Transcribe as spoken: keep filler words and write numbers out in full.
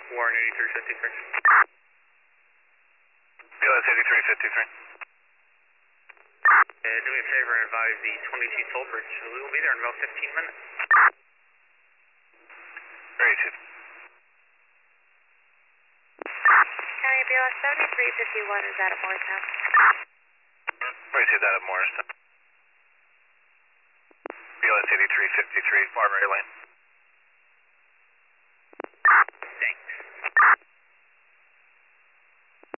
Warren eighty-three fifty-three. B L S eighty-three fifty-three. Uh, do me a favor and advise the twenty-two toll bridge. We will be there in about fifteen minutes. Very good. County B L S seventy-three fifty-one is out of Morristown. Very good, that at Morristown. B L S eighty-three fifty-three, Marbury Lane. Thanks.